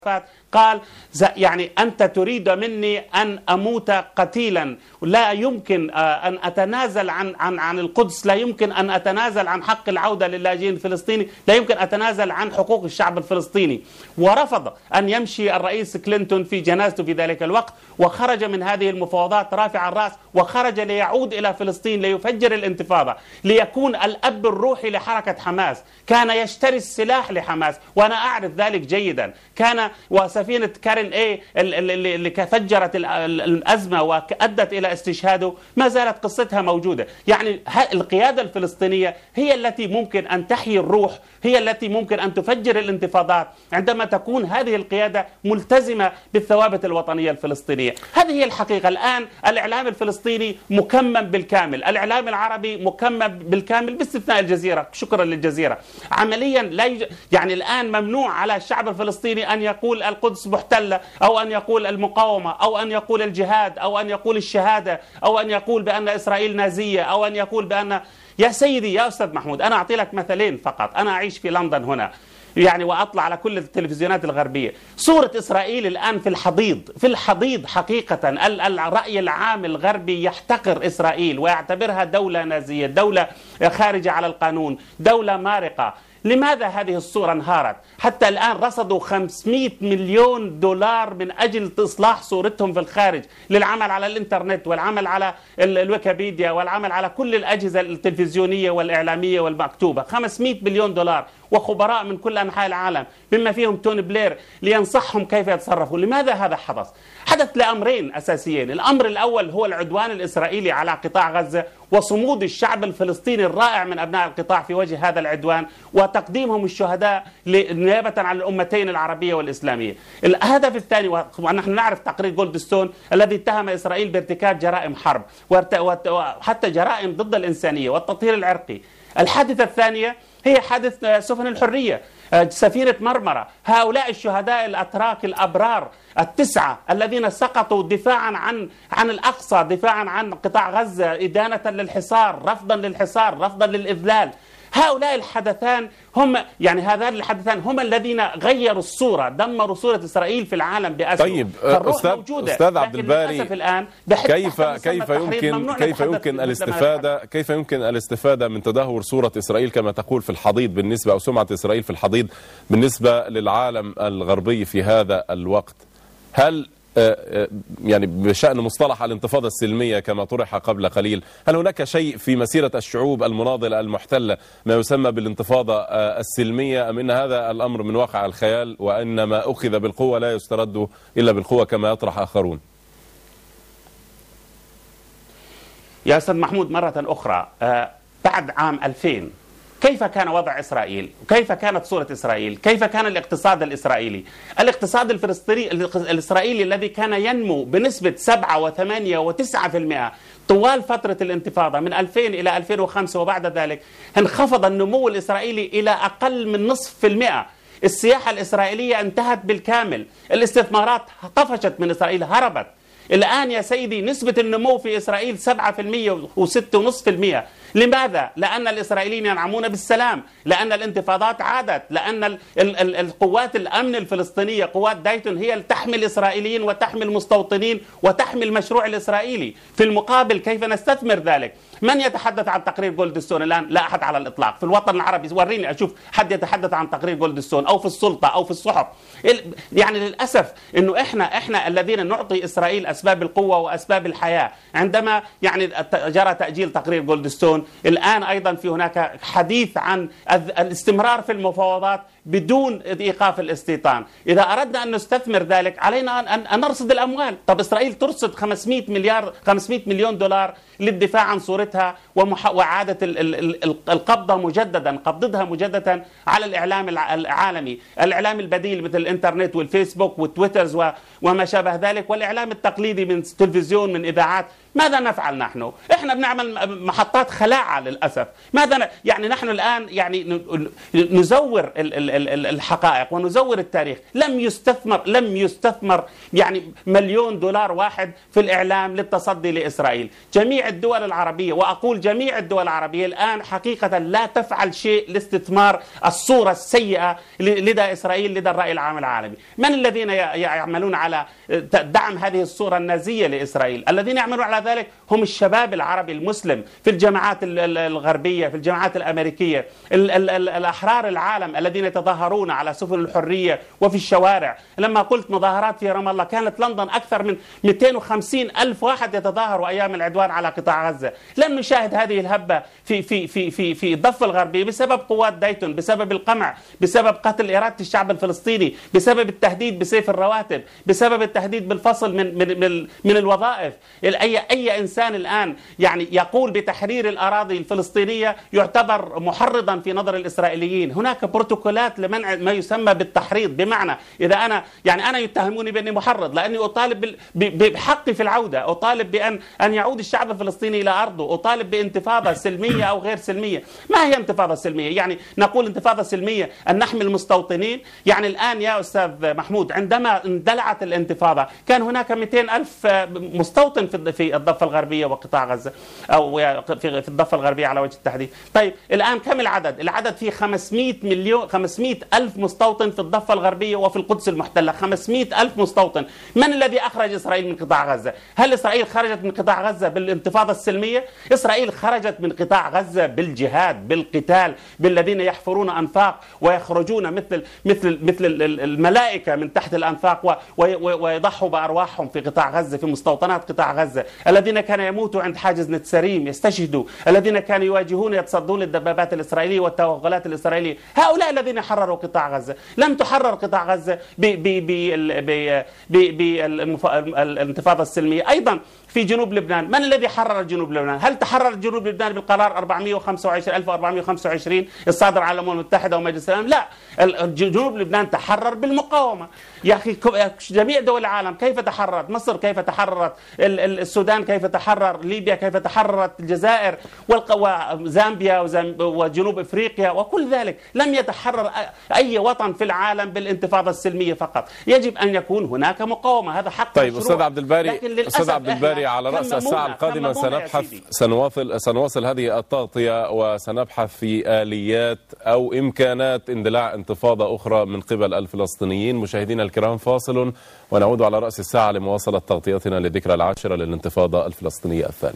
قال يعني أنت تريد مني أن أموت قتيلا، لا يمكن أن أتنازل عن القدس، لا يمكن أن أتنازل عن حق العودة للاجئين الفلسطيني، لا يمكن أتنازل عن حقوق الشعب الفلسطيني. ورفض أن يمشي الرئيس كلينتون في جنازته في ذلك الوقت، وخرج من هذه المفاوضات رافع الرأس، وخرج ليعود إلى فلسطين ليفجر الانتفاضة، ليكون الأب الروحي لحركة حماس. كان يشتري السلاح لحماس، وأنا أعرف ذلك جيدا. كان وسفينة كارين اللي فجرت الأزمة وأدت إلى استشهاده ما زالت قصتها موجودة. يعني القيادة الفلسطينية هي التي ممكن أن تحيي الروح، هي التي ممكن أن تفجر الانتفاضات عندما تكون هذه القيادة ملتزمة بالثوابت الوطنية الفلسطينية. هذه هي الحقيقة. الآن الإعلام الفلسطيني مكمم بالكامل، الإعلام العربي مكمم بالكامل باستثناء الجزيرة، شكرا للجزيرة. عمليا لا يعني الآن ممنوع على الشعب الفلسطيني أن يقول القدس محتلة، أو أن يقول المقاومة، أو أن يقول الجهاد، أو أن يقول الشهادة، أو أن يقول بأن إسرائيل نازية، أو أن يقول بأن... يا سيدي يا أستاذ محمود، أنا أعطي لك مثلين فقط. أنا أعيش في لندن هنا يعني، وأطلع على كل التلفزيونات الغربية. صورة إسرائيل الآن في الحضيض حقيقة. الرأي العام الغربي يحتقر إسرائيل ويعتبرها دولة نازية، دولة خارجة على القانون، دولة مارقة. لماذا هذه الصورة انهارت؟ حتى الآن رصدوا 500 مليون دولار من أجل إصلاح صورتهم في الخارج، للعمل على الإنترنت والعمل على الويكيبيديا والعمل على كل الأجهزة التلفزيونية والإعلامية والمكتوبة. 500 مليون دولار، وخبراء من كل أنحاء العالم بما فيهم توني بلير لينصحهم كيف يتصرفوا. لماذا هذا حدث؟ حدث لأمرين أساسيين. الأمر الأول هو العدوان الإسرائيلي على قطاع غزة، وصمود الشعب الفلسطيني الرائع من أبناء القطاع في وجه هذا العدوان، وتقديمهم الشهداء نيابة عن الأمتين العربية والإسلامية. الهدف الثاني، ونحن نعرف تقرير جولدستون الذي اتهم إسرائيل بارتكاب جرائم حرب وحتى جرائم ضد الإنسانية والتطهير العرقي. الحادثة الثانية هي حادث سفن الحرية، سفينة مرمرة. هؤلاء الشهداء الأتراك الأبرار 9 الذين سقطوا دفاعا عن الأقصى، دفاعا عن قطاع غزة، إدانة للحصار، رفضا للحصار، رفضا للإذلال. هؤلاء الحدثان هذان الحدثان هم الذين غيروا الصورة، دمروا صورة إسرائيل في العالم بأسره. طيب أستاذ عبد الباري، كيف يمكن الاستفادة من تدهور صورة إسرائيل كما تقول في الحضيض بالنسبة، أو سمعة إسرائيل في الحضيض بالنسبة للعالم الغربي في هذا الوقت؟ هل يعني بشأن مصطلح الانتفاضة السلمية كما طرح قبل قليل، هل هناك شيء في مسيرة الشعوب المناضلة المحتلة ما يسمى بالانتفاضة السلمية، أم إن هذا الأمر من واقع الخيال، وأن ما أخذ بالقوة لا يسترد إلا بالقوة كما يطرح آخرون؟ يا أستاذ محمود، مرة أخرى بعد عام 2000 كيف كان وضع إسرائيل؟ كيف كانت صورة إسرائيل؟ كيف كان الاقتصاد الإسرائيلي؟ الاقتصاد الإسرائيلي الذي كان ينمو بنسبة 7 و8 و9% طوال فترة الانتفاضة من 2000 إلى 2005، وبعد ذلك انخفض النمو الإسرائيلي إلى أقل من نصف في المئة. السياحة الإسرائيلية انتهت بالكامل، الاستثمارات طفشت من إسرائيل، هربت. الآن يا سيدي نسبة النمو في إسرائيل 7% و6.5%. لماذا؟ لأن الإسرائيليين ينعمون بالسلام، لأن الانتفاضات عادت، لأن القوات الأمن الفلسطينية، قوات دايتون، هي اللي تحمي الإسرائيليين وتحمي المستوطنين وتحمي المشروع الإسرائيلي. في المقابل كيف نستثمر ذلك؟ من يتحدث عن تقرير جولدستون الآن؟ لا أحد على الإطلاق. في الوطن العربي وريني أشوف حد يتحدث عن تقرير جولدستون، أو في السلطة أو في الصحف. يعني للأسف إنه إحنا الذين نعطي إسرائيل أسباب القوة وأسباب الحياة. عندما يعني جرى تأجيل تقرير جولدستون، الآن أيضا في هناك حديث عن الاستمرار في المفاوضات بدون إيقاف الاستيطان. إذا أردنا أن نستثمر ذلك علينا أن نرصد الأموال. طب إسرائيل ترصد 500 مليون دولار للدفاع عن صورتها وإعادة القبضة مجددا، قبضتها مجددا على الإعلام العالمي، الإعلام البديل مثل الإنترنت والفيسبوك والتويترز وما شابه ذلك، والإعلام التقليدي من تلفزيون، من إذاعات. ماذا نفعل نحن؟ احنا بنعمل محطات خلاعة للأسف. ماذا يعني نحن الآن يعني نزور الحقائق ونزور التاريخ. لم يستثمر يعني مليون دولار واحد في الإعلام للتصدي لإسرائيل. جميع الدول العربية، وأقول جميع الدول العربية الآن حقيقة لا تفعل شيء لاستثمار الصورة السيئة لدى إسرائيل لدى الرأي العام العالمي. من الذين يعملون على دعم هذه الصورة النازية لإسرائيل؟ الذين يعملون على ذلك هم الشباب العربي المسلم في الجامعات الغربية، في الجامعات الأمريكية، الأحرار العالم الذين يتظاهرون على سفن الحرية وفي الشوارع. لما قلت مظاهرات في رام الله، كانت لندن أكثر من 250 ألف واحد يتظاهروا أيام العدوان على قطاع غزة. لم نشاهد هذه الهبة في الضفة الغربية بسبب قوات دايتون، بسبب القمع، بسبب قتل إرادة الشعب الفلسطيني، بسبب التهديد بسيف الرواتب، بسبب التهديد بالفصل من الوظائف. أي إنسان الآن يعني يقول بتحرير الأراضي الفلسطينية يعتبر محرضا في نظر الإسرائيليين. هناك بروتوكولات لمنع ما يسمى بالتحريض، بمعنى إذا أنا يتهموني بأني محرض لأني أطالب بحقي في العودة، أطالب بأن يعود الشعب الفلسطيني إلى أرضه، أطالب بانتفاضة سلمية أو غير سلمية. ما هي انتفاضة سلمية؟ يعني نقول انتفاضة سلمية أن نحمي المستوطنين. يعني الآن يا أستاذ محمود عندما اندلعت الانتفاضة كان هناك 200 ألف مستوطن في الضفة الغربية وقطاع غزة، أو في الضفة الغربية على وجه التحديد. طيب الآن كم العدد؟ العدد فيه 500 ألف مستوطن في الضفة الغربية وفي القدس المحتلة. 500 ألف مستوطن. من الذي أخرج إسرائيل من قطاع غزة؟ هل إسرائيل خرجت من قطاع غزة بالانتفاضة السلمية؟ إسرائيل خرجت من قطاع غزة بالجهاد، بالقتال، بالذين يحفرون أنفاق ويخرجون مثل الملائكة من تحت الأنفاق ويضحوا بأرواحهم في قطاع غزة، في مستوطنات قطاع غزة. الذين كانوا يموتوا عند حاجز نتسريم يستشهدوا، الذين كانوا يواجهون يتصدون للدبابات الإسرائيلية والتوغلات الإسرائيلية. هؤلاء الذين حرروا قطاع غزة. لم تحرر قطاع غزة بالانتفاضة السلمية. أيضا في جنوب لبنان، من الذي حرر جنوب لبنان؟ هل تحرر جنوب لبنان بالقرار 1425 الصادر على الأمم المتحدة ومجلس الأمن؟ لا، جنوب لبنان تحرر بالمقاومة. يا أخي جميع دول العالم كيف تحررت؟ مصر كيف تحررت؟ السودان كيف تحرر؟ ليبيا كيف تحررت؟ الجزائر وزامبيا وجنوب إفريقيا وكل ذلك. لم يتحرر أي وطن في العالم بالانتفاضة السلمية فقط. يجب أن يكون هناك مقاومة، هذا حق طيب أستاذ عبد الباري، على رأس الساعة القادمة سنواصل هذه التغطية وسنبحث في آليات أو إمكانات اندلاع انتفاضة أخرى من قبل الفلسطينيين. مشاهدينا الكرام، فاصل ونعود على رأس الساعة لمواصلة تغطيتنا للذكرى العاشرة للانتفاضة الفلسطينية الثانية.